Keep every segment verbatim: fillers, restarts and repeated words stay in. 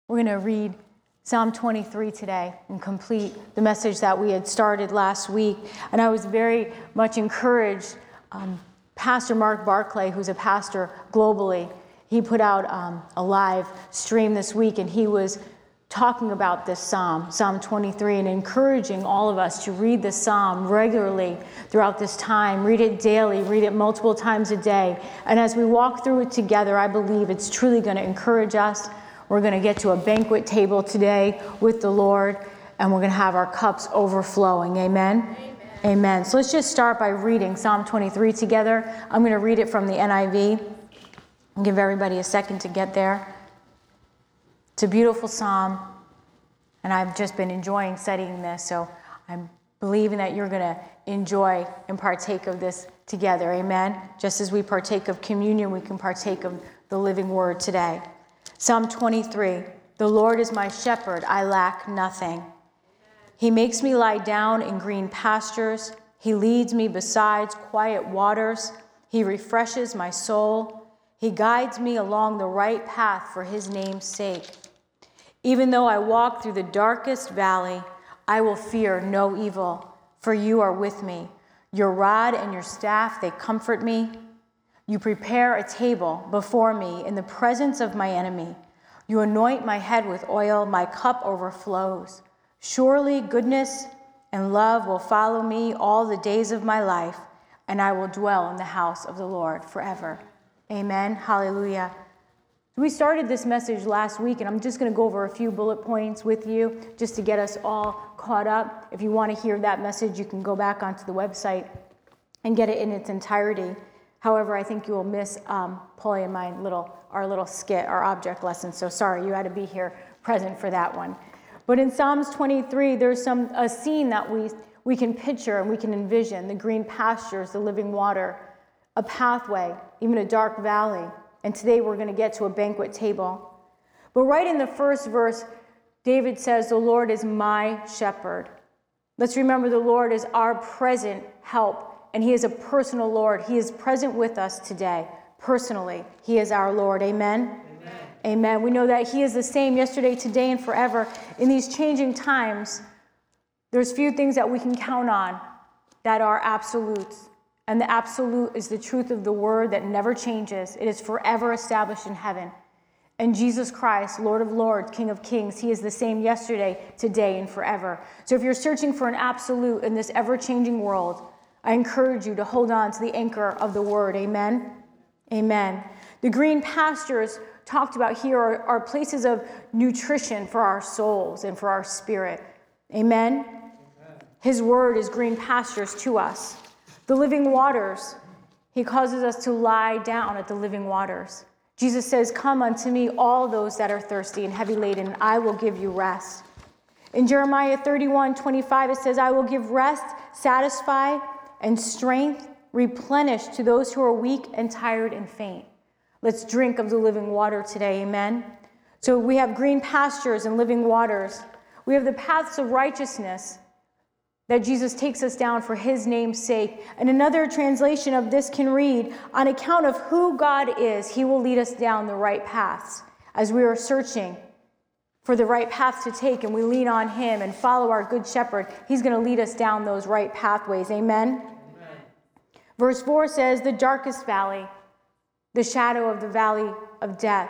We're going to read Psalm twenty-three today and complete the message that we had started last week. And I was very much encouraged. Um, Pastor Mark Barclay, who's a pastor globally, he put out um, a live stream this week, and he was talking about this psalm, Psalm twenty-three, and encouraging all of us to read this psalm regularly throughout this time. Read it daily, read it multiple times a day. And as we walk through it together, I believe it's truly going to encourage us. We're going to get to a banquet table today with the Lord, and we're going to have our cups overflowing. Amen? Amen. Amen. So let's just start by reading Psalm twenty-three together. I'm going to read it from the N I V. I'll give everybody a second to get there. It's a beautiful psalm, and I've just been enjoying studying this, so I'm believing that you're going to enjoy and partake of this together. Amen? Just as we partake of communion, we can partake of the living word today. Psalm twenty-three, the Lord is my shepherd, I lack nothing. He makes me lie down in green pastures. He leads me beside quiet waters. He refreshes my soul. He guides me along the right path for his name's sake. Even though I walk through the darkest valley, I will fear no evil, for you are with me. Your rod and your staff, they comfort me. You prepare a table before me in the presence of my enemy. You anoint my head with oil, my cup overflows. Surely goodness and love will follow me all the days of my life, and I will dwell in the house of the Lord forever. Amen. Hallelujah. We started this message last week, and I'm just going to go over a few bullet points with you just to get us all caught up. If you want to hear that message, you can go back onto the website and get it in its entirety. However, I think you will miss um, Paulie and my little, our little skit, our object lesson. So sorry, you had to be here present for that one. But in Psalms twenty-three, there's some a scene that we we can picture and we can envision: the green pastures, the living water, a pathway, even a dark valley. And today we're going to get to a banquet table. But right in the first verse, David says, "The Lord is my shepherd." Let's remember the Lord is our present help. And he is a personal Lord. He is present with us today, personally. He is our Lord. Amen? Amen. Amen. We know that he is the same yesterday, today, and forever. In these changing times, there's few things that we can count on that are absolutes. And the absolute is the truth of the word that never changes. It is forever established in heaven. And Jesus Christ, Lord of Lords, King of Kings, he is the same yesterday, today, and forever. So if you're searching for an absolute in this ever-changing world, I encourage you to hold on to the anchor of the word. Amen? Amen. The green pastures talked about here are, are places of nutrition for our souls and for our spirit. Amen? Amen? His word is green pastures to us. The living waters, he causes us to lie down at the living waters. Jesus says, "Come unto me, all those that are thirsty and heavy laden, and I will give you rest." In Jeremiah thirty-one twenty-five, it says, "I will give rest, satisfy, and strength replenished to those who are weak and tired and faint." Let's drink of the living water today, amen? So we have green pastures and living waters. We have the paths of righteousness that Jesus takes us down for his name's sake. And another translation of this can read, "On account of who God is, he will lead us down the right paths." As we are searching for the right path to take, and we lean on him and follow our good shepherd, he's going to lead us down those right pathways. Amen? Amen. Verse four says, "The darkest valley, the shadow of the valley of death."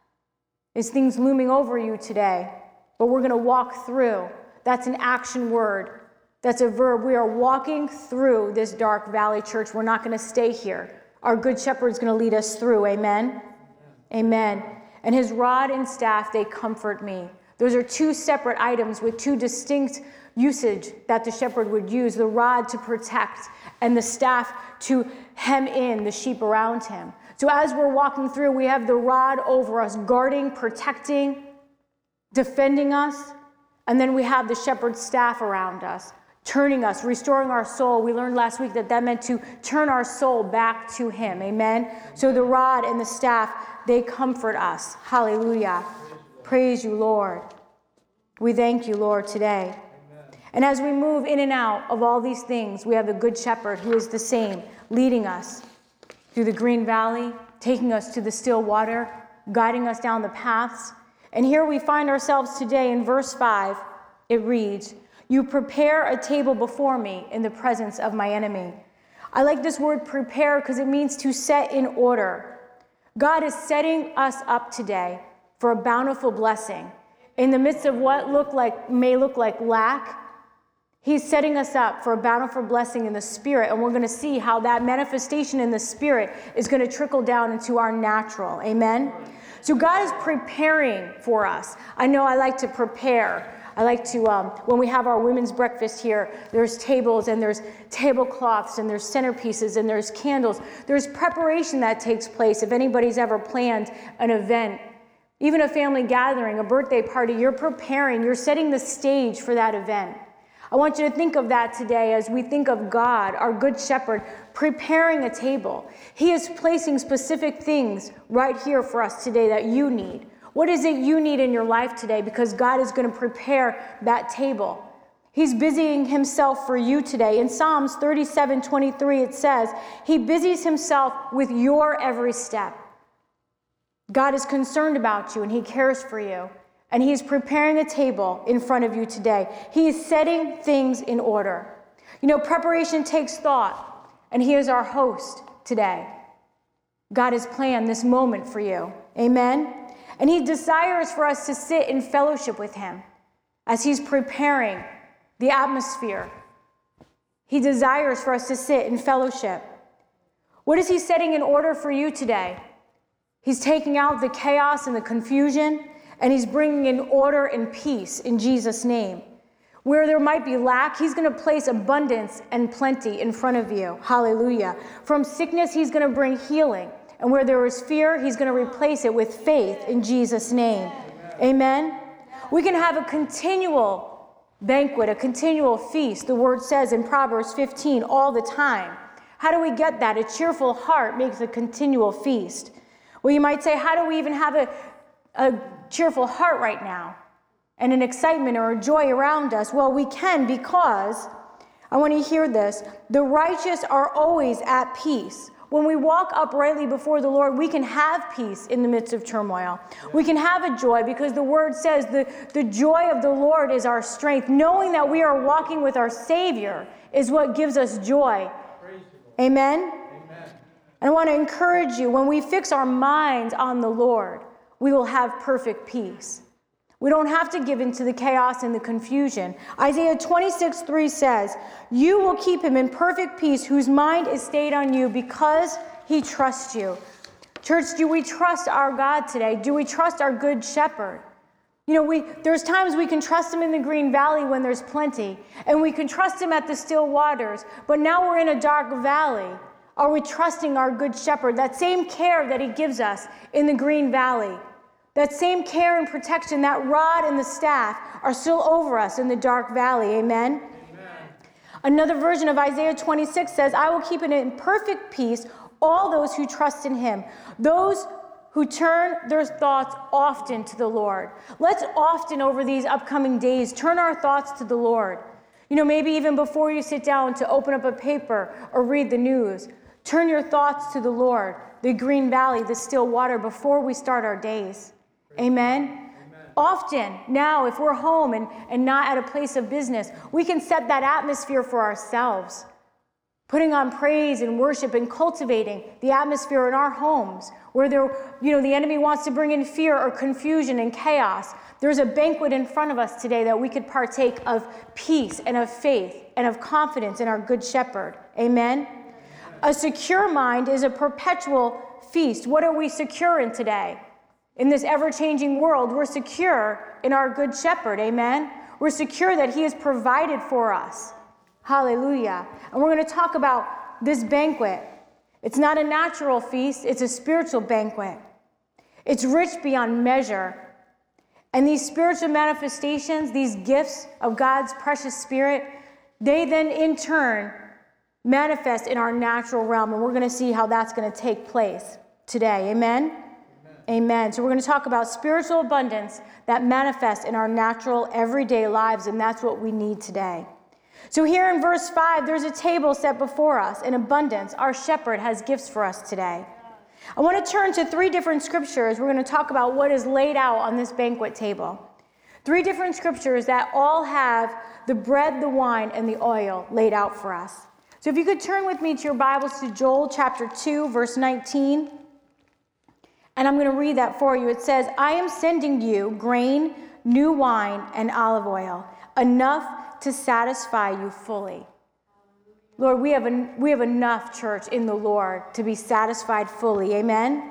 Is things looming over you today? But we're going to walk through. That's an action word. That's a verb. We are walking through this dark valley, church. We're not going to stay here. Our good shepherd is going to lead us through. Amen? Amen. Amen. And his rod and staff, they comfort me. Those are two separate items with two distinct usage that the shepherd would use. The rod to protect and the staff to hem in the sheep around him. So as we're walking through, we have the rod over us, guarding, protecting, defending us. And then we have the shepherd's staff around us, turning us, restoring our soul. We learned last week that that meant to turn our soul back to him. Amen? So the rod and the staff, they comfort us. Hallelujah. Praise you, Lord. We thank you, Lord, today. Amen. And as we move in and out of all these things, we have the good shepherd who is the same, leading us through the green valley, taking us to the still water, guiding us down the paths. And here we find ourselves today in verse five. It reads, "You prepare a table before me in the presence of my enemy." I like this word prepare because it means to set in order. God is setting us up today for a bountiful blessing. In the midst of what look like may look like lack, He's setting us up for a bountiful blessing in the Spirit, and we're going to see how that manifestation in the Spirit is going to trickle down into our natural. Amen? So God is preparing for us. I know I like to prepare. I like to, um, when we have our women's breakfast here, there's tables and there's tablecloths and there's centerpieces and there's candles. There's preparation that takes place. If anybody's ever planned an event, even a family gathering, a birthday party, you're preparing, you're setting the stage for that event. I want you to think of that today as we think of God, our good shepherd, preparing a table. He is placing specific things right here for us today that you need. What is it you need in your life today? Because God is going to prepare that table. He's busying himself for you today. In Psalms thirty-seven twenty-three, it says, He busies himself with your every step. God is concerned about you and He cares for you. And He's preparing a table in front of you today. He is setting things in order. You know, preparation takes thought, and He is our host today. God has planned this moment for you. Amen? And He desires for us to sit in fellowship with Him as He's preparing the atmosphere. He desires for us to sit in fellowship. What is He setting in order for you today? He's taking out the chaos and the confusion, and He's bringing in order and peace in Jesus' name. Where there might be lack, He's going to place abundance and plenty in front of you. Hallelujah. From sickness, He's going to bring healing. And where there is fear, He's going to replace it with faith in Jesus' name. Amen. Amen. We can have a continual banquet, a continual feast. The word says in Proverbs fifteen, all the time. How do we get that? A cheerful heart makes a continual feast. Well, you might say, how do we even have a, a cheerful heart right now and an excitement or a joy around us? Well, we can because, I want to hear this, the righteous are always at peace. When we walk uprightly before the Lord, we can have peace in the midst of turmoil. We can have a joy because the word says the, the joy of the Lord is our strength. Knowing that we are walking with our Savior is what gives us joy. Amen? Amen. And I want to encourage you, when we fix our minds on the Lord, we will have perfect peace. We don't have to give in to the chaos and the confusion. Isaiah twenty-six three says, You will keep him in perfect peace whose mind is stayed on you because he trusts you. Church, do we trust our God today? Do we trust our good shepherd? You know, we there's times we can trust him in the green valley when there's plenty, and we can trust him at the still waters, but now we're in a dark valley. Are we trusting our good shepherd? That same care that he gives us in the green valley, that same care and protection, that rod and the staff are still over us in the dark valley. Amen? Amen. Another version of Isaiah twenty-six says, I will keep in perfect peace all those who trust in him, those who turn their thoughts often to the Lord. Let's often over these upcoming days turn our thoughts to the Lord. You know, maybe even before you sit down to open up a paper or read the news, turn your thoughts to the Lord, the green valley, the still water, before we start our days. Amen? Amen. Often, now, if we're home and, and not at a place of business, we can set that atmosphere for ourselves. Putting on praise and worship and cultivating the atmosphere in our homes where there, you know, the enemy wants to bring in fear or confusion and chaos. There's a banquet in front of us today that we could partake of peace and of faith and of confidence in our good shepherd. Amen? Amen. A secure mind is a perpetual feast. What are we secure in today? In this ever-changing world, we're secure in our good shepherd, amen? We're secure that he has provided for us. Hallelujah. And we're going to talk about this banquet. It's not a natural feast, it's a spiritual banquet. It's rich beyond measure. And these spiritual manifestations, these gifts of God's precious Spirit, they then in turn manifest in our natural realm. And we're going to see how that's going to take place today, amen? Amen. So we're going to talk about spiritual abundance that manifests in our natural, everyday lives, and that's what we need today. So here in verse five, there's a table set before us in abundance. Our shepherd has gifts for us today. I want to turn to three different scriptures. We're going to talk about what is laid out on this banquet table. Three different scriptures that all have the bread, the wine, and the oil laid out for us. So if you could turn with me to your Bibles to Joel chapter two, verse nineteen. And I'm going to read that for you. It says, I am sending you grain, new wine, and olive oil, enough to satisfy you fully. Lord, we have, en- we have enough, church, in the Lord to be satisfied fully. Amen?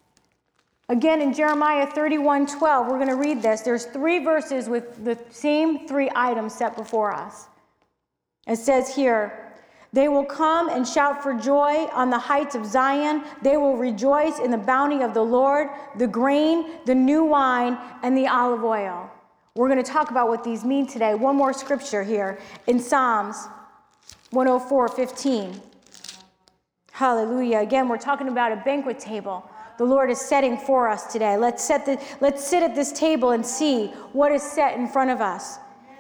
Again, in Jeremiah thirty-one twelve, we're going to read this. There's three verses with the same three items set before us. It says here, they will come and shout for joy on the heights of Zion. They will rejoice in the bounty of the Lord, the grain, the new wine, and the olive oil. We're going to talk about what these mean today. One more scripture here in Psalms one oh four fifteen. Hallelujah. Again, we're talking about a banquet table the Lord is setting for us today. Let's set the, let's sit at this table and see what is set in front of us.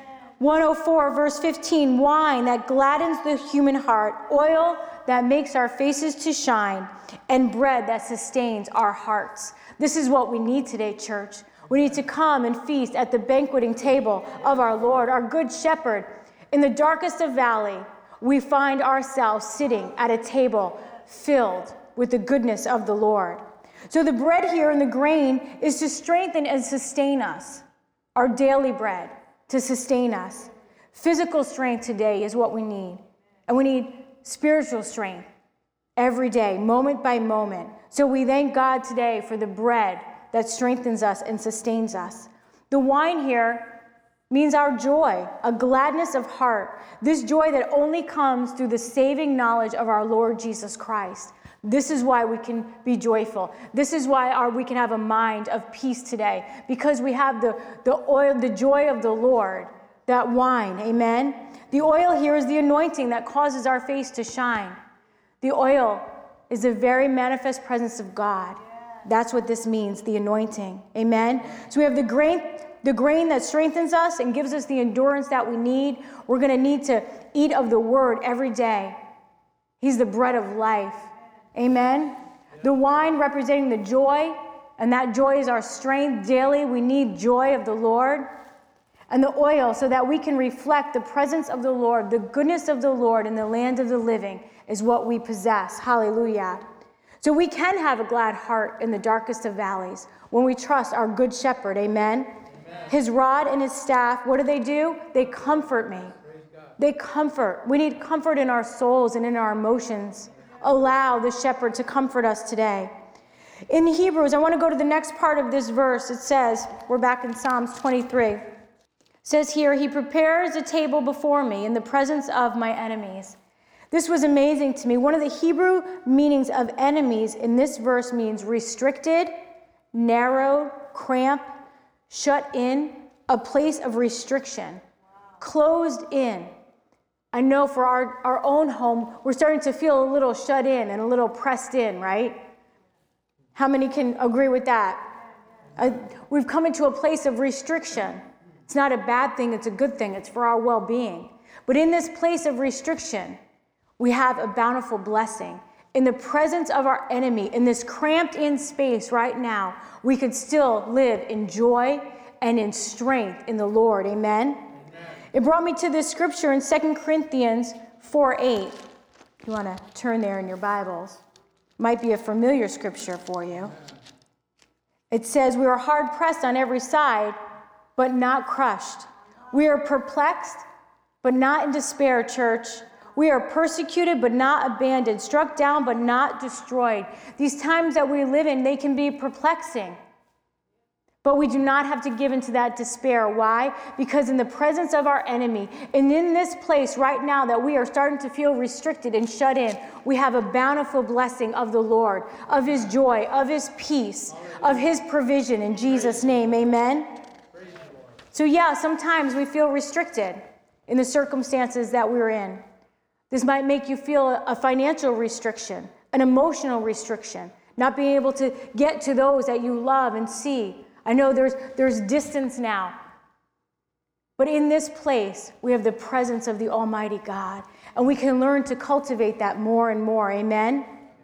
one oh four verse fifteen, wine that gladdens the human heart, oil that makes our faces to shine, and bread that sustains our hearts. This is what we need today, church. We need to come and feast at the banqueting table of our Lord, our good shepherd. In the darkest of valley, we find ourselves sitting at a table filled with the goodness of the Lord. So the bread here and the grain is to strengthen and sustain us, our daily bread to sustain us. Physical strength today is what we need. And we need spiritual strength every day, moment by moment. So we thank God today for the bread that strengthens us and sustains us. The wine here means our joy, a gladness of heart. This joy that only comes through the saving knowledge of our Lord Jesus Christ. This is why we can be joyful. This is why our, we can have a mind of peace today, because we have the, the oil, the joy of the Lord, that wine, amen? The oil here is the anointing that causes our face to shine. The oil is the very manifest presence of God. That's what this means, the anointing, amen? So we have the grain, the grain that strengthens us and gives us the endurance that we need. We're going to need to eat of the word every day. He's the bread of life. Amen. The wine representing the joy, and that joy is our strength daily. We need joy of the Lord. And the oil, so that we can reflect the presence of the Lord, the goodness of the Lord in the land of the living, is what we possess. Hallelujah. So we can have a glad heart in the darkest of valleys when we trust our good shepherd. Amen. Amen. His rod and his staff, what do they do? They comfort me. They comfort. We need comfort in our souls and in our emotions. Allow the shepherd to comfort us today. In Hebrews, I want to go to the next part of this verse. It says, we're back in Psalms twenty-three. It says here, he prepares a table before me in the presence of my enemies. This was amazing to me. One of the Hebrew meanings of enemies in this verse means restricted, narrow, cramped, shut in, a place of restriction, closed in. I know for our, our own home, we're starting to feel a little shut in and a little pressed in, right? How many can agree with that? Uh, we've come into a place of restriction. It's not a bad thing, it's a good thing. It's for our well-being. But in this place of restriction, we have a bountiful blessing. In the presence of our enemy, in this cramped in space right now, we could still live in joy and in strength in the Lord. Amen? It brought me to this scripture in Second Corinthians four eight. If you want to turn there in your Bibles. Might be a familiar scripture for you. It says, we are hard pressed on every side, but not crushed. We are perplexed, but not in despair, church. We are persecuted, but not abandoned. Struck down, but not destroyed. These times that we live in, they can be perplexing. But we do not have to give into that despair. Why? Because in the presence of our enemy, and in this place right now that we are starting to feel restricted and shut in, we have a bountiful blessing of the Lord, of his joy, of his peace, of his provision in Jesus' name. Amen? So yeah, sometimes we feel restricted in the circumstances that we're in. This might make you feel a financial restriction, an emotional restriction, not being able to get to those that you love and see. I know there's there's distance now. But in this place, we have the presence of the Almighty God. And we can learn to cultivate that more and more. Amen? Amen.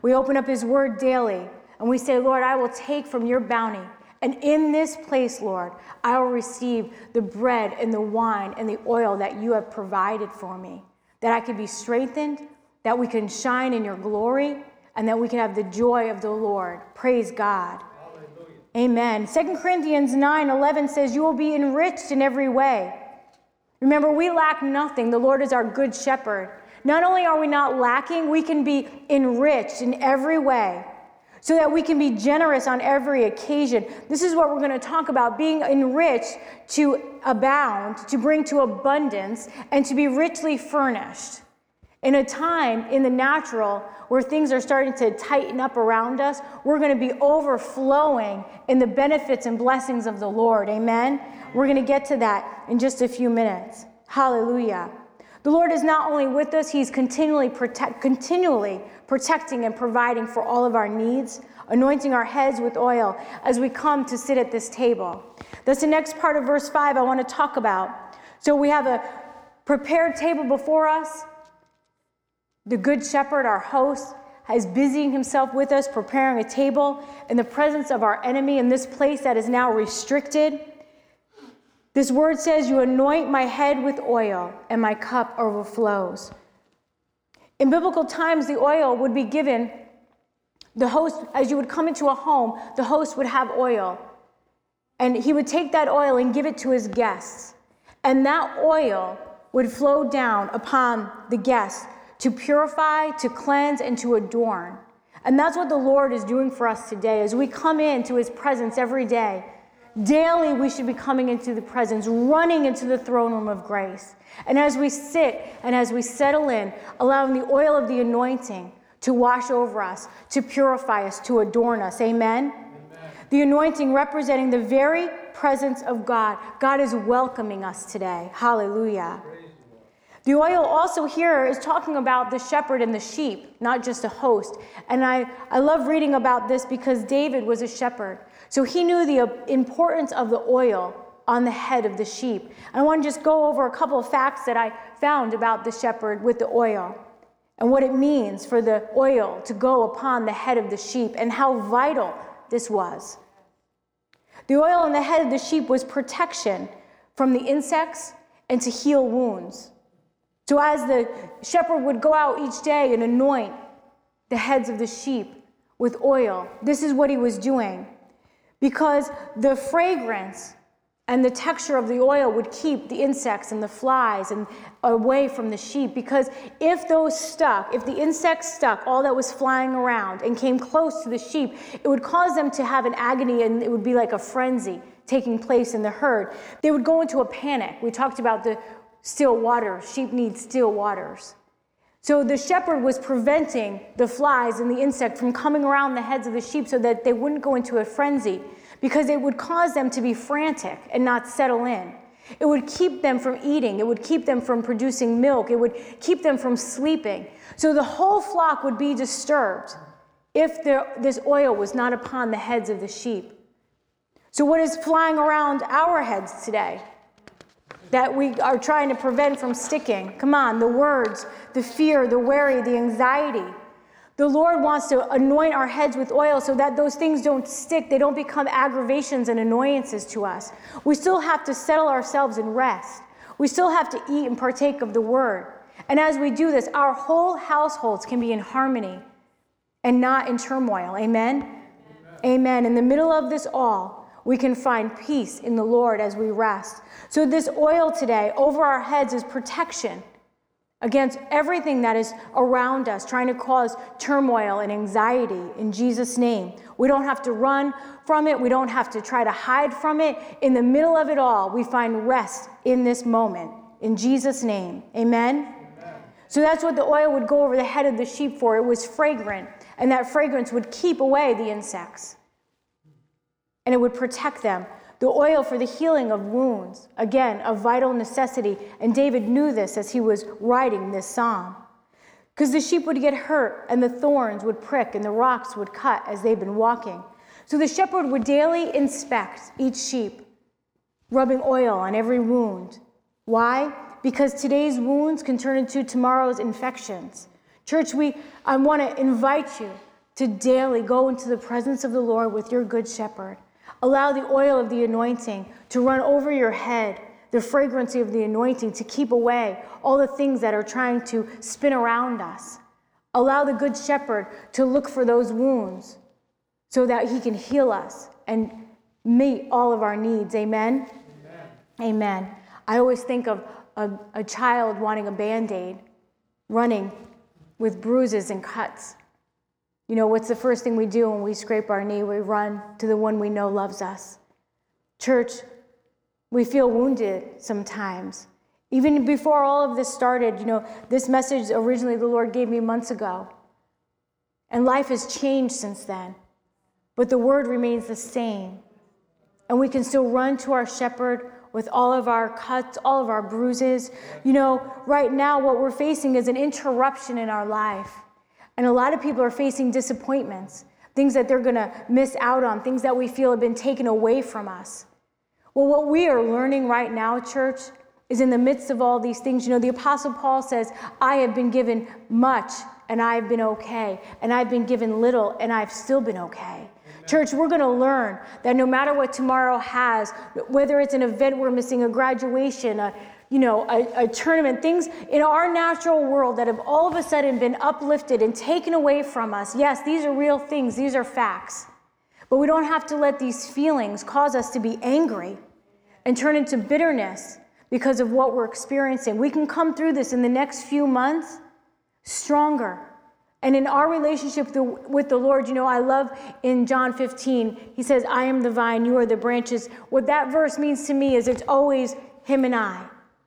We open up his word daily, and we say, Lord, I will take from your bounty. And in this place, Lord, I will receive the bread and the wine and the oil that you have provided for me, that I can be strengthened, that we can shine in your glory, and that we can have the joy of the Lord. Praise God. Hallelujah. Amen. Second Corinthians nine eleven says, you will be enriched in every way. Remember, we lack nothing. The Lord is our good shepherd. Not only are we not lacking, we can be enriched in every way, so that we can be generous on every occasion. This is what we're going to talk about, being enriched to abound, to bring to abundance, and to be richly furnished. In a time in the natural where things are starting to tighten up around us, we're going to be overflowing in the benefits and blessings of the Lord. Amen? We're going to get to that in just a few minutes. Hallelujah. The Lord is not only with us, he's continually protect, continually protecting and providing for all of our needs, anointing our heads with oil as we come to sit at this table. That's the next part of verse five I want to talk about. So we have a prepared table before us. The good shepherd, our host, is busying himself with us, preparing a table in the presence of our enemy in this place that is now restricted. This word says, you anoint my head with oil, and my cup overflows. In biblical times, the oil would be given, the host, as you would come into a home, the host would have oil. And he would take that oil and give it to his guests. And that oil would flow down upon the guests to purify, to cleanse, and to adorn. And that's what the Lord is doing for us today as we come into his presence every day. Daily, we should be coming into the presence, running into the throne room of grace. And as we sit and as we settle in, allowing the oil of the anointing to wash over us, to purify us, to adorn us. Amen? Amen. The anointing representing the very presence of God. God is welcoming us today. Hallelujah. The oil also here is talking about the shepherd and the sheep, not just a host. And I, I love reading about this because David was a shepherd. So he knew the importance of the oil on the head of the sheep. And I want to just go over a couple of facts that I found about the shepherd with the oil and what it means for the oil to go upon the head of the sheep and how vital this was. The oil on the head of the sheep was protection from the insects and to heal wounds. So as the shepherd would go out each day and anoint the heads of the sheep with oil, this is what he was doing. Because the fragrance and the texture of the oil would keep the insects and the flies and away from the sheep. Because if those stuck, if the insects stuck, all that was flying around and came close to the sheep, it would cause them to have an agony, and it would be like a frenzy taking place in the herd. They would go into a panic. We talked about the still waters. Sheep need still waters. So the shepherd was preventing the flies and the insect from coming around the heads of the sheep so that they wouldn't go into a frenzy, because it would cause them to be frantic and not settle in. It would keep them from eating. It would keep them from producing milk. It would keep them from sleeping. So the whole flock would be disturbed if there, this oil was not upon the heads of the sheep. So what is flying around our heads today that we are trying to prevent from sticking? Come on, the words, the fear, the worry, the anxiety. The Lord wants to anoint our heads with oil so that those things don't stick. They don't become aggravations and annoyances to us. We still have to settle ourselves and rest. We still have to eat and partake of the word. And as we do this, our whole households can be in harmony and not in turmoil. Amen? Amen. Amen. In the middle of this all, we can find peace in the Lord as we rest. So this oil today over our heads is protection against everything that is around us, trying to cause turmoil and anxiety in Jesus' name. We don't have to run from it. We don't have to try to hide from it. In the middle of it all, we find rest in this moment. In Jesus' name, amen? Amen. So that's what the oil would go over the head of the sheep for. It was fragrant, and that fragrance would keep away the insects, and it would protect them. The oil for the healing of wounds, again, a vital necessity. And David knew this as he was writing this psalm. Because the sheep would get hurt, and the thorns would prick, and the rocks would cut as they've been walking. So the shepherd would daily inspect each sheep, rubbing oil on every wound. Why? Because today's wounds can turn into tomorrow's infections. Church, we I want to invite you to daily go into the presence of the Lord with your good shepherd. Allow the oil of the anointing to run over your head, the fragrancy of the anointing to keep away all the things that are trying to spin around us. Allow the good shepherd to look for those wounds so that he can heal us and meet all of our needs. Amen? Amen. Amen. I always think of a, a child wanting a Band-Aid, running with bruises and cuts. You know, what's the first thing we do when we scrape our knee? We run to the one we know loves us. Church, we feel wounded sometimes. Even before all of this started, you know, this message originally the Lord gave me months ago. And life has changed since then. But the word remains the same. And we can still run to our shepherd with all of our cuts, all of our bruises. You know, right now what we're facing is an interruption in our life. And a lot of people are facing disappointments, things that they're going to miss out on, things that we feel have been taken away from us. Well, what we are learning right now, church, is in the midst of all these things. You know, the Apostle Paul says, I have been given much and I've been okay. And I've been given little and I've still been okay. Church, we're going to learn that no matter what tomorrow has, whether it's an event we're missing, a graduation, a, you know, a, a tournament, things in our natural world that have all of a sudden been uplifted and taken away from us. Yes, these are real things. These are facts. But we don't have to let these feelings cause us to be angry and turn into bitterness because of what we're experiencing. We can come through this in the next few months stronger. And in our relationship with the, with the Lord, you know, I love in John fifteen, he says, I am the vine, you are the branches. What that verse means to me is it's always him and I.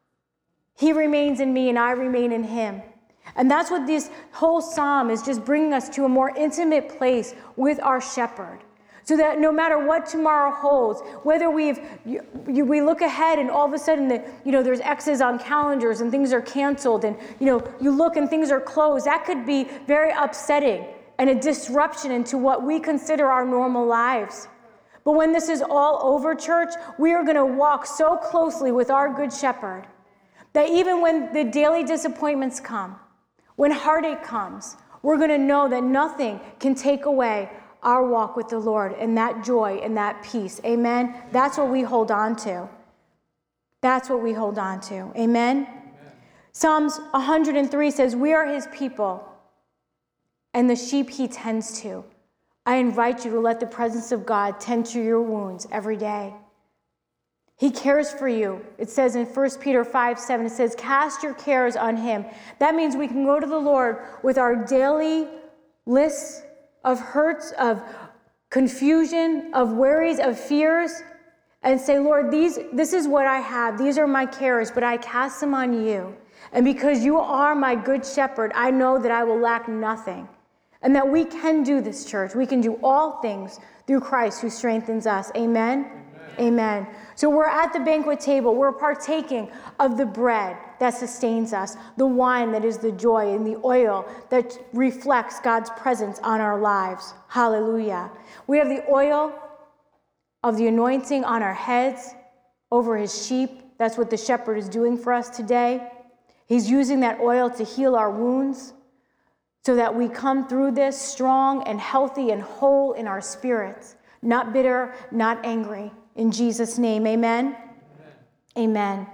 He remains in me and I remain in him. And that's what this whole psalm is, just bringing us to a more intimate place with our shepherd. So that no matter what tomorrow holds, whether we've you, you, we look ahead and all of a sudden the, you know there's X's on calendars and things are canceled, and you know you look and things are closed, that could be very upsetting and a disruption into what we consider our normal lives. But when this is all over, church, we are going to walk so closely with our good shepherd that even when the daily disappointments come, when heartache comes, we're going to know that nothing can take away our walk with the Lord and that joy and that peace. Amen? That's what we hold on to. That's what we hold on to. Amen? Amen. Psalms one hundred three says, we are his people and the sheep he tends to. I invite you to let the presence of God tend to your wounds every day. He cares for you. It says in First Peter five seven, it says, cast your cares on him. That means we can go to the Lord with our daily lists of hurts, of confusion, of worries, of fears, and say, Lord, these, this is what I have. These are my cares, but I cast them on you. And because you are my good shepherd, I know that I will lack nothing. And that we can do this, church. We can do all things through Christ who strengthens us. Amen? Amen. Amen. So we're at the banquet table. We're partaking of the bread that sustains us, the wine that is the joy, and the oil that reflects God's presence on our lives. Hallelujah. We have the oil of the anointing on our heads over his sheep. That's what the shepherd is doing for us today. He's using that oil to heal our wounds so that we come through this strong and healthy and whole in our spirits, not bitter, not angry. In Jesus' name, amen? Amen. Amen.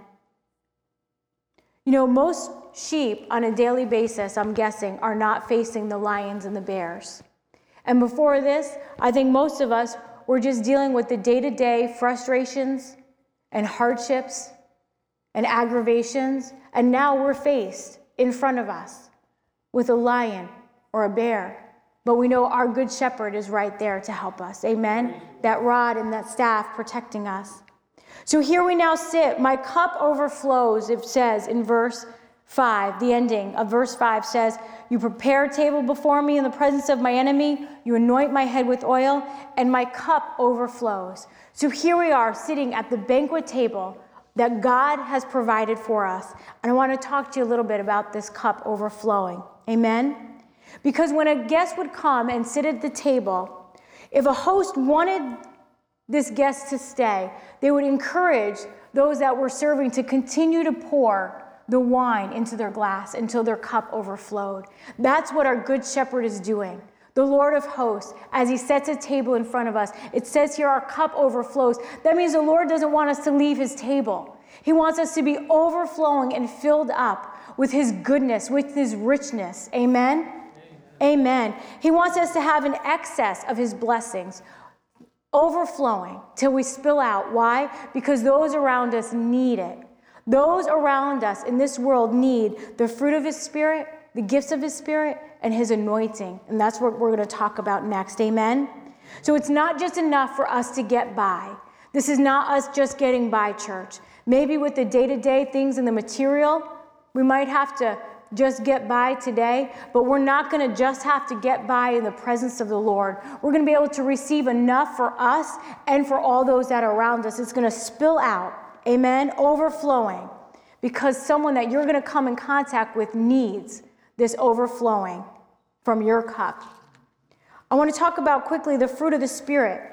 You know, most sheep on a daily basis, I'm guessing, are not facing the lions and the bears. And before this, I think most of us were just dealing with the day-to-day frustrations and hardships and aggravations, and now we're faced in front of us with a lion or a bear. But we know our good shepherd is right there to help us. Amen? That rod and that staff protecting us. So here we now sit. My cup overflows, it says in verse five. The ending of verse five says, you prepare a table before me in the presence of my enemy. You anoint my head with oil, and my cup overflows. So here we are sitting at the banquet table that God has provided for us. And I want to talk to you a little bit about this cup overflowing. Amen? Because when a guest would come and sit at the table, if a host wanted this guest to stay, they would encourage those that were serving to continue to pour the wine into their glass until their cup overflowed. That's what our good shepherd is doing. The Lord of hosts, as he sets a table in front of us. It says here our cup overflows. That means the Lord doesn't want us to leave his table. He wants us to be overflowing and filled up with his goodness, with his richness. Amen? Amen. Amen. He wants us to have an excess of his blessings, overflowing till we spill out. Why? Because those around us need it. Those around us in this world need the fruit of his Spirit, the gifts of his Spirit, and his anointing. And that's what we're going to talk about next. Amen? So it's not just enough for us to get by. This is not us just getting by, church. Maybe with the day-to-day things and the material, we might have to just get by today, but we're not going to just have to get by in the presence of the Lord. We're going to be able to receive enough for us and for all those that are around us. It's going to spill out. Amen? Overflowing. Because someone that you're going to come in contact with needs this overflowing from your cup. I want to talk about quickly the fruit of the Spirit.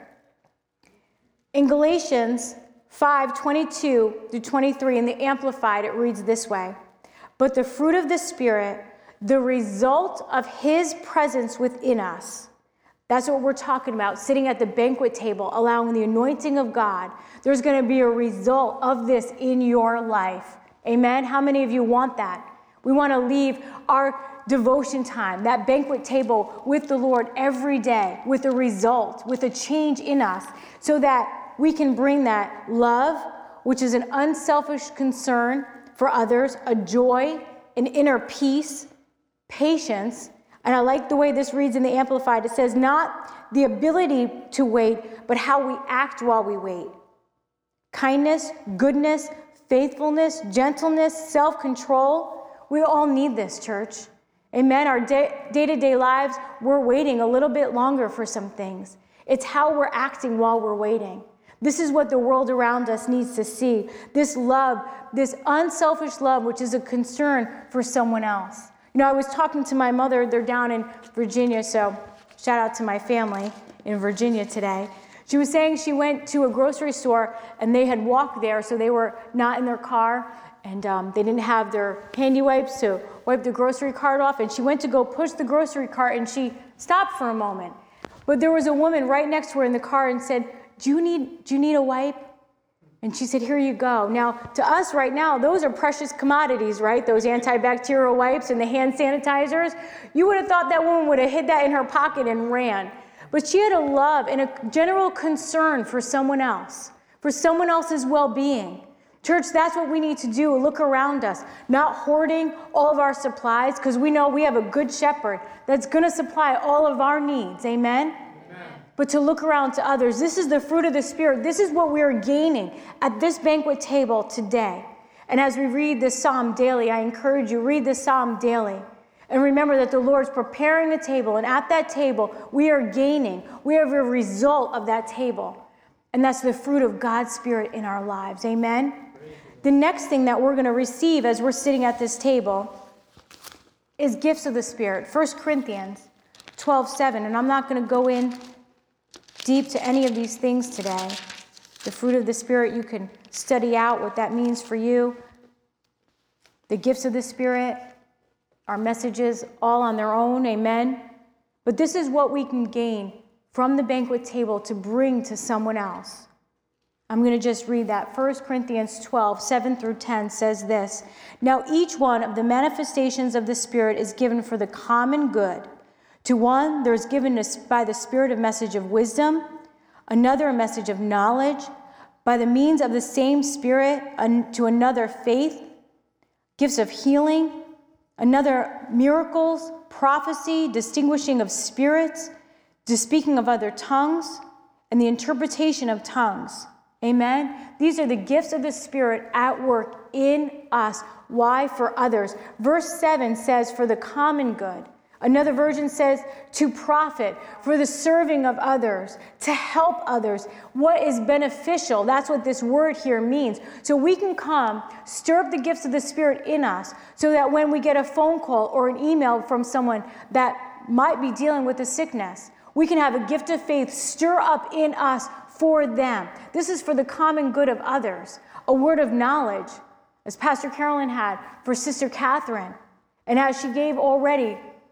In Galatians five, twenty-two through twenty-three, in the Amplified, it reads this way. But the fruit of the Spirit, the result of his presence within us. That's what we're talking about, sitting at the banquet table, allowing the anointing of God. There's going to be a result of this in your life. Amen? How many of you want that? We want to leave our devotion time, that banquet table with the Lord every day, with a result, with a change in us, so that we can bring that love, which is an unselfish concern for others, a joy, an inner peace, patience. And I like the way this reads in the Amplified. It says, not the ability to wait, but how we act while we wait. Kindness, goodness, faithfulness, gentleness, self-control. We all need this, church. Amen. Our day, day-to-day lives, we're waiting a little bit longer for some things. It's how we're acting while we're waiting. This is what the world around us needs to see. This love, this unselfish love, which is a concern for someone else. You know, I was talking to my mother. They're down in Virginia, so shout out to my family in Virginia today. She was saying she went to a grocery store, and they had walked there, so they were not in their car, and um, they didn't have their handy wipes to wipe the grocery cart off, and she went to go push the grocery cart, and she stopped for a moment. But there was a woman right next to her in the car and said, do you need, do you need a wipe? And she said, here you go. Now, to us right now, those are precious commodities, right? Those antibacterial wipes and the hand sanitizers. You would have thought that woman would have hid that in her pocket and ran. But she had a love and a general concern for someone else, for someone else's well-being. Church, that's what we need to do. Look around us, not hoarding all of our supplies, because we know we have a good shepherd that's going to supply all of our needs. Amen? But to look around to others. This is the fruit of the Spirit. This is what we are gaining at this banquet table today. And as we read this psalm daily, I encourage you, read this psalm daily. And remember that the Lord's preparing the table. And at that table, we are gaining. We have a result of that table. And that's the fruit of God's Spirit in our lives. Amen? The next thing that we're going to receive as we're sitting at this table is gifts of the Spirit. First Corinthians twelve seven. And I'm not going to go in deep to any of these things today. The fruit of the Spirit, you can study out what that means for you. The gifts of the Spirit, our messages, all on their own, amen? But this is what we can gain from the banquet table to bring to someone else. I'm going to just read that. First Corinthians twelve, seven through ten says this. Now each one of the manifestations of the Spirit is given for the common good. To one, there is given by the Spirit a message of wisdom, another a message of knowledge, by the means of the same Spirit, to another faith, gifts of healing, another miracles, prophecy, distinguishing of spirits, the speaking of other tongues, and the interpretation of tongues. Amen? These are the gifts of the Spirit at work in us. Why? For others. Verse seven says, for the common good. Another version says, to profit, for the serving of others, to help others. What is beneficial? That's what this word here means. So we can come, stir up the gifts of the Spirit in us, so that when we get a phone call or an email from someone that might be dealing with a sickness, we can have a gift of faith stir up in us for them. This is for the common good of others. A word of knowledge, as Pastor Carolyn had for Sister Catherine, and as she gave already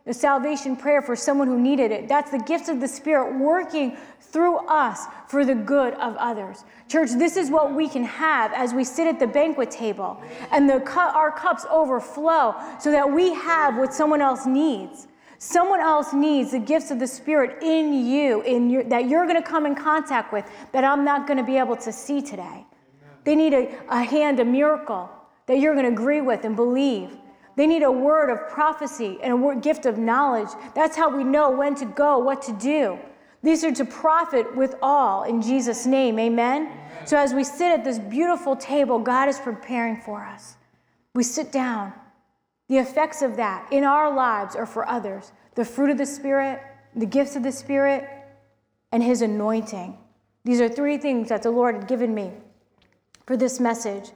the salvation prayer for someone who needed it. That's the gifts of the Spirit working through us for the good of others. Church, this is what we can have as we sit at the banquet table and the cu- our cups overflow so that we have what someone else needs. Someone else needs the gifts of the Spirit in you, in your, that you're going to come in contact with, that I'm not going to be able to see today. Amen. They need a, a hand, a miracle that you're going to agree with and believe. They need a word of prophecy and a word, gift of knowledge. That's how we know when to go, what to do. These are to profit with all in Jesus' name. Amen? Amen. So as we sit at this beautiful table God is preparing for us, we sit down. The effects of that in our lives are for others. The fruit of the Spirit, the gifts of the Spirit, and His anointing. These are three things that the Lord had given me for this message.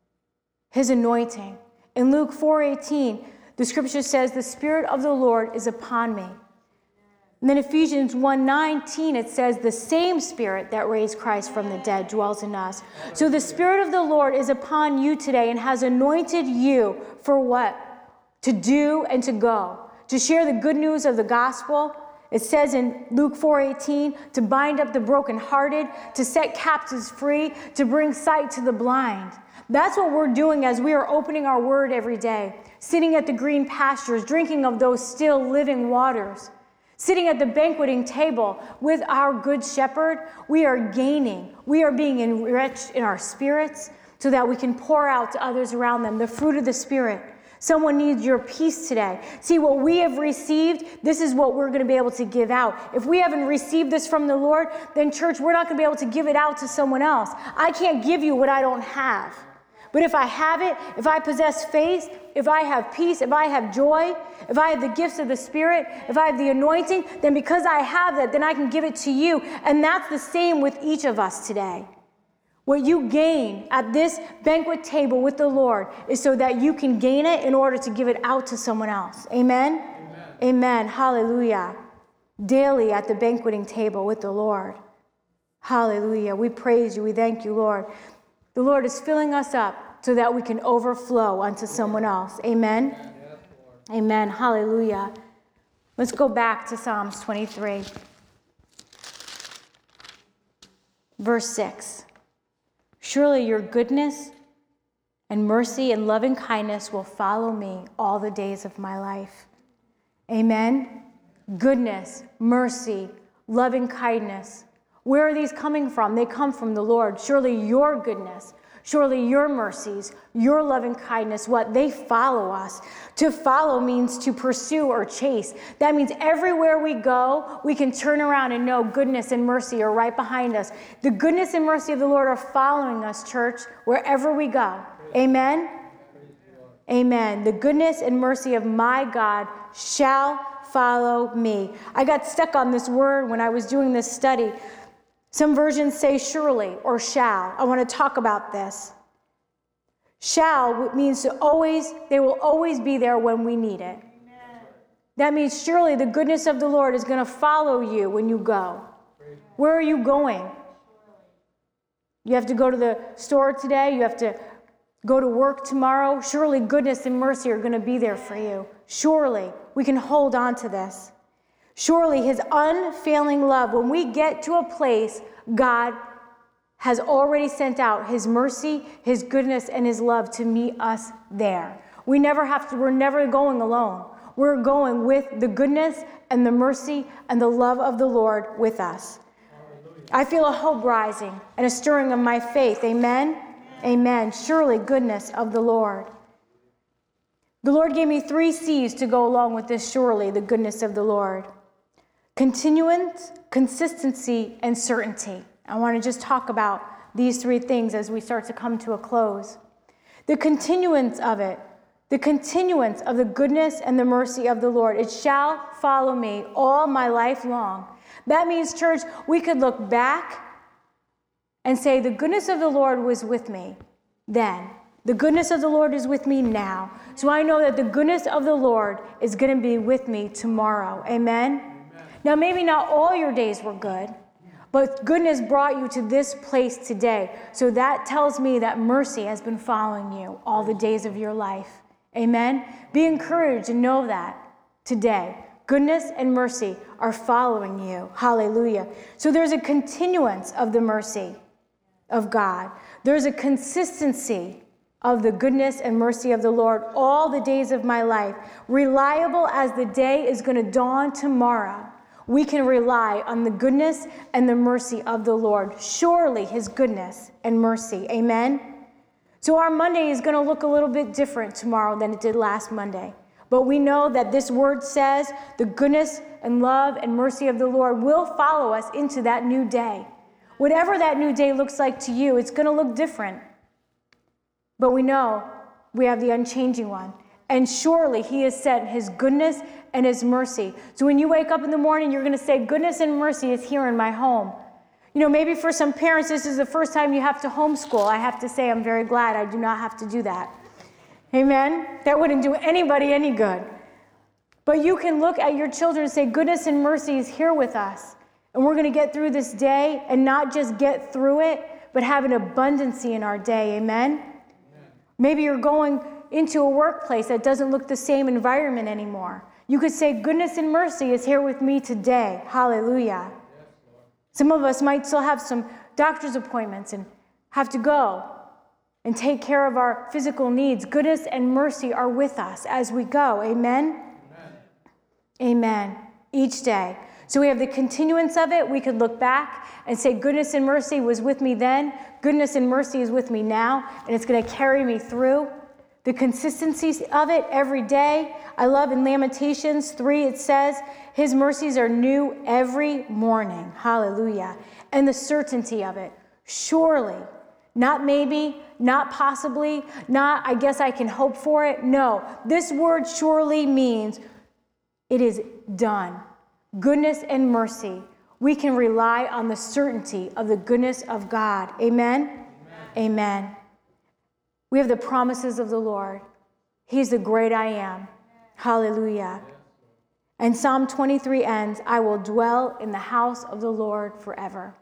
His anointing. In Luke four eighteen, the scripture says, the Spirit of the Lord is upon me. And then Ephesians one nineteen, it says, the same Spirit that raised Christ from the dead dwells in us. So the Spirit of the Lord is upon you today and has anointed you for what? To do and to go, to share the good news of the gospel. It says in Luke four eighteen, to bind up the brokenhearted, to set captives free, to bring sight to the blind. That's what we're doing as we are opening our word every day, sitting at the green pastures, drinking of those still living waters, sitting at the banqueting table with our good shepherd. We are gaining, we are being enriched in our spirits so that we can pour out to others around them the fruit of the Spirit. Someone needs your peace today. See, what we have received, this is what we're going to be able to give out. If we haven't received this from the Lord, then church, we're not going to be able to give it out to someone else. I can't give you what I don't have. But if I have it, if I possess faith, if I have peace, if I have joy, if I have the gifts of the Spirit, if I have the anointing, then because I have that, then I can give it to you. And that's the same with each of us today. What you gain at this banquet table with the Lord is so that you can gain it in order to give it out to someone else. Amen? Amen. Amen. Hallelujah. Daily at the banqueting table with the Lord. Hallelujah. We praise you. We thank you, Lord. The Lord is filling us up so that we can overflow unto someone else. Amen? Amen. Amen. Hallelujah. Let's go back to Psalms twenty-three. Verse six. Surely your goodness and mercy and loving kindness will follow me all the days of my life. Amen? Goodness, mercy, loving kindness. Where are these coming from? They come from the Lord. Surely your goodness, surely your mercies, your loving kindness, what? They follow us. To follow means to pursue or chase. That means everywhere we go, we can turn around and know goodness and mercy are right behind us. The goodness and mercy of the Lord are following us, church, wherever we go. Amen? Amen. The goodness and mercy of my God shall follow me. I got stuck on this word when I was doing this study. Some versions say surely or shall. I want to talk about this. Shall means to always, they will always be there when we need it. Amen. That means surely the goodness of the Lord is going to follow you when you go. Where are you going? You have to go to the store today. You have to go to work tomorrow. Surely goodness and mercy are going to be there for you. Surely we can hold on to this. Surely his unfailing love, when we get to a place, God has already sent out his mercy, his goodness, and his love to meet us there. We never have to, we're never going alone. We're going with the goodness and the mercy and the love of the Lord with us. Hallelujah. I feel a hope rising and a stirring of my faith. Amen? Amen. Amen. Surely goodness of the Lord. The Lord gave me three C's to go along with this surely, the goodness of the Lord. Continuance, consistency, and certainty. I want to just talk about these three things as we start to come to a close. The continuance of it, the continuance of the goodness and the mercy of the Lord. It shall follow me all my life long. That means, church, we could look back and say, the goodness of the Lord was with me then. The goodness of the Lord is with me now. So I know that the goodness of the Lord is going to be with me tomorrow. Amen? Amen. Now, maybe not all your days were good, but goodness brought you to this place today. So that tells me that mercy has been following you all the days of your life. Amen? Be encouraged and know that. today. Goodness and mercy are following you. Hallelujah. So there's a continuance of the mercy of God. There's a consistency of the goodness and mercy of the Lord all the days of my life. Reliable as the day is going to dawn tomorrow, we can rely on the goodness and the mercy of the Lord. Surely his goodness and mercy. Amen? So our Monday is going to look a little bit different tomorrow than it did last Monday. But we know that this word says the goodness and love and mercy of the Lord will follow us into that new day. Whatever that new day looks like to you, it's going to look different. But we know we have the unchanging one. And surely he has sent his goodness and his mercy. So when you wake up in the morning, you're going to say, goodness and mercy is here in my home. You know, maybe for some parents, this is the first time you have to homeschool. I have to say I'm very glad I do not have to do that. Amen? That wouldn't do anybody any good. But you can look at your children and say, goodness and mercy is here with us. And we're going to get through this day and not just get through it, but have an abundancy in our day. Amen? Amen. Maybe you're going into a workplace that doesn't look the same environment anymore. You could say, goodness and mercy is here with me today. Hallelujah. Yes, some of us might still have some doctor's appointments and have to go and take care of our physical needs. Goodness and mercy are with us as we go. Amen? Amen. Amen. Each day. So we have the continuance of it. We could look back and say, goodness and mercy was with me then. Goodness and mercy is with me now. And it's going to carry me through. The consistency of it every day. I love in Lamentations three, it says, his mercies are new every morning. Hallelujah. And the certainty of it. Surely. Not maybe, not possibly, not I guess I can hope for it. No, this word surely means it is done. Goodness and mercy. We can rely on the certainty of the goodness of God. Amen? Amen. Amen. We have the promises of the Lord. He's the great I am. Hallelujah. And Psalm twenty-three ends, I will dwell in the house of the Lord forever.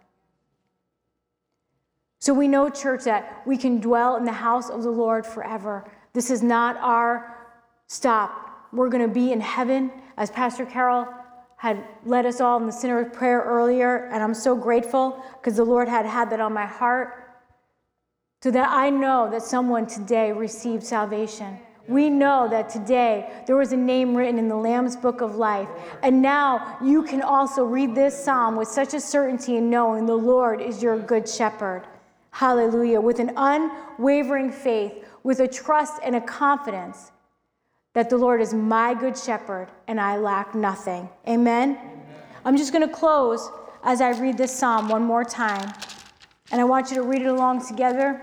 So we know, church, that we can dwell in the house of the Lord forever. This is not our stop. We're going to be in heaven, as Pastor Carol had led us all in the sinner's prayer earlier, and I'm so grateful because the Lord had had that on my heart, so that I know that someone today received salvation. We know that today there was a name written in the Lamb's Book of Life. And now you can also read this psalm with such a certainty in knowing the Lord is your good shepherd. Hallelujah. With an unwavering faith, with a trust and a confidence that the Lord is my good shepherd and I lack nothing. Amen? Amen. I'm just going to close as I read this psalm one more time. And I want you to read it along together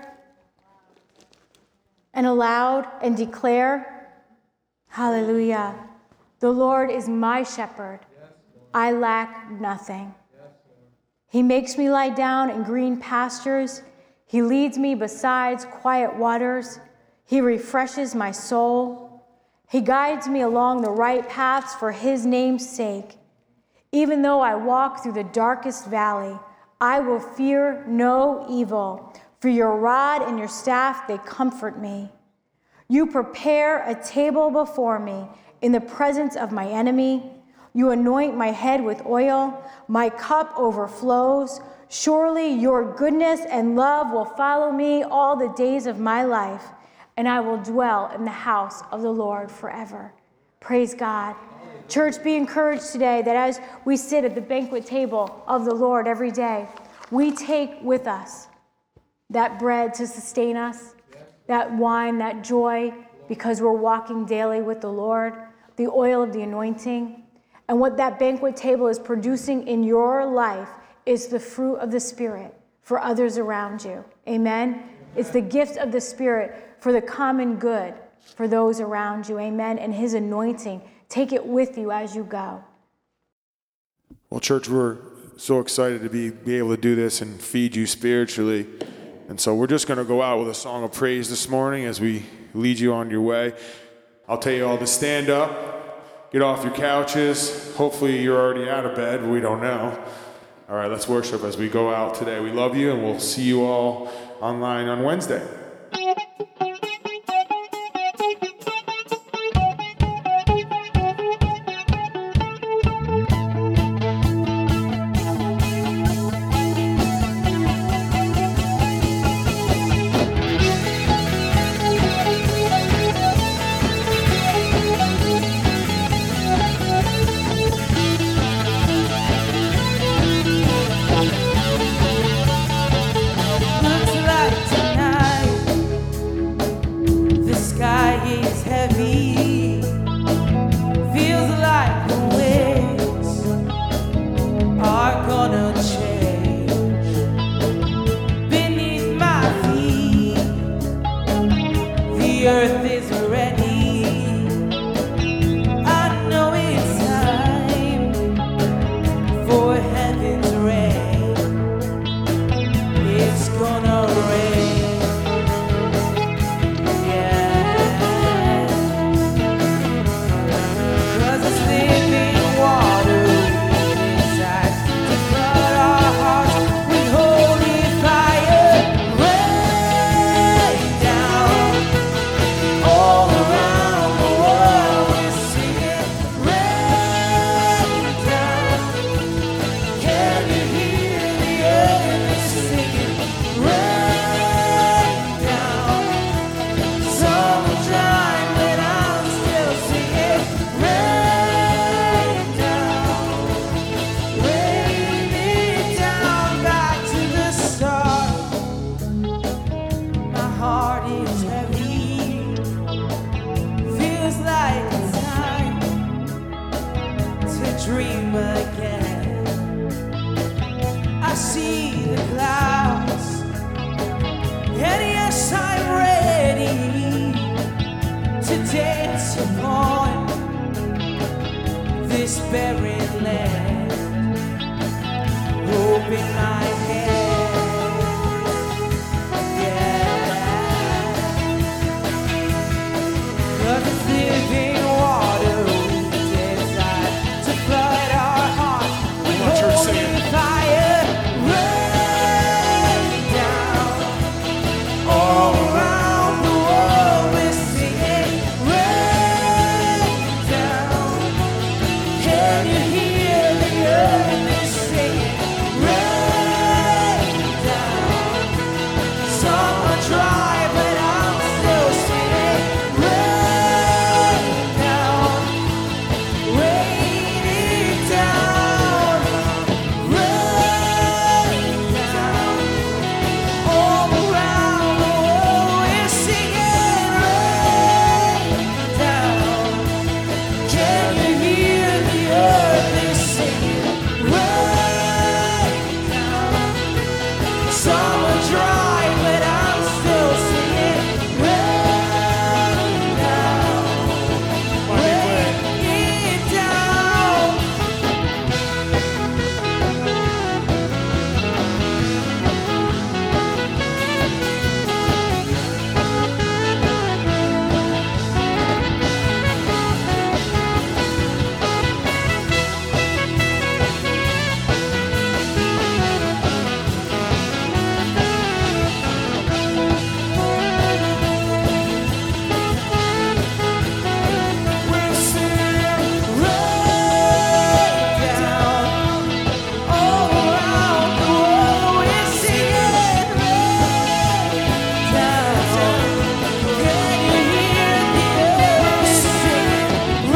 and aloud and declare, hallelujah, the Lord is my shepherd. I lack nothing. He makes me lie down in green pastures. He leads me beside quiet waters. He refreshes my soul. He guides me along the right paths for his name's sake. Even though I walk through the darkest valley, I will fear no evil, for your rod and your staff, they comfort me. You prepare a table before me in the presence of my enemy. You anoint my head with oil. My cup overflows. Surely your goodness and love will follow me all the days of my life, and I will dwell in the house of the Lord forever. Praise God. Church, be encouraged today that as we sit at the banquet table of the Lord every day, we take with us that bread to sustain us, that wine, that joy, because we're walking daily with the Lord, the oil of the anointing. And what that banquet table is producing in your life is the fruit of the Spirit for others around you. Amen? Amen. It's the gift of the Spirit for the common good for those around you. Amen? And his anointing. Take it with you as you go. Well, church, we're so excited to be, be able to do this and feed you spiritually. And so we're just going to go out with a song of praise this morning as we lead you on your way. I'll tell you all to stand up, get off your couches. Hopefully you're already out of bed. We don't know. All right, let's worship as we go out today. We love you, and we'll see you all online on Wednesday. this barren land, hope in my hand, yeah. 'Cause it's living water we desire to flood our hearts with holy fire, rain down all around the world. We're singing, rain down. Can you hear the earth is singing, rain down? Some are dry, but I'm still singing, rain down, rain it down, rain down. All around the world we're singing, rain down. Can you hear the earth is singing, rain down? Some are dry, but I'm still singing, rain down, rain it down. We're singing, rain down. All around the world we're singing, rain down. Can you hear the earth singing,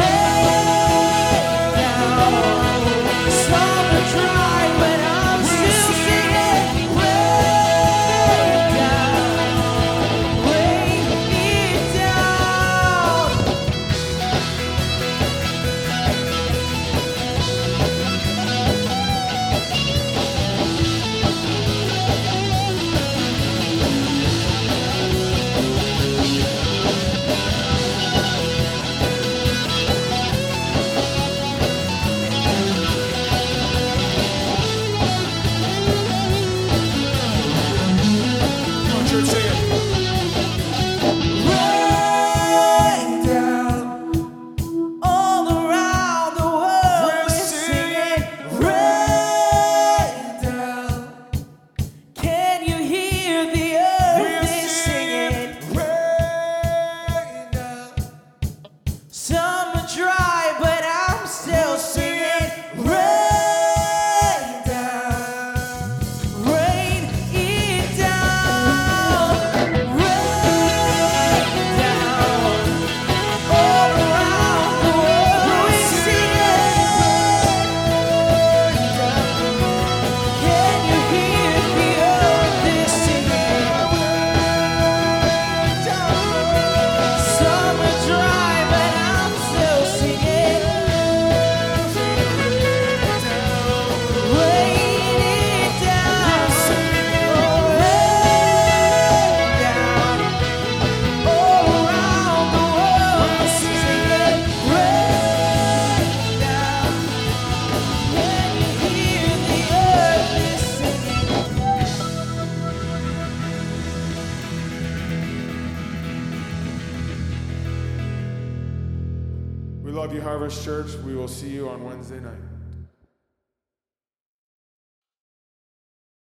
rain down? Some are dry, but I'm still singing, rain down, rain it down. Come on, church, sing it. Rain down all around the world. We're We're singing, rain down. Can you hear the earth We're is singing, rain down. some are dry, but I'm still singing, rain down, rain it down, rain down. All around the world we're singing, rain down. Can you hear the earth is singing, rain down? Some are dry, but I'm still singing, rain it down, rain down. All around the world we're singing, rain down. Can you hear the earth is singing? We love you, Harvest Church. We will see you on Wednesday night.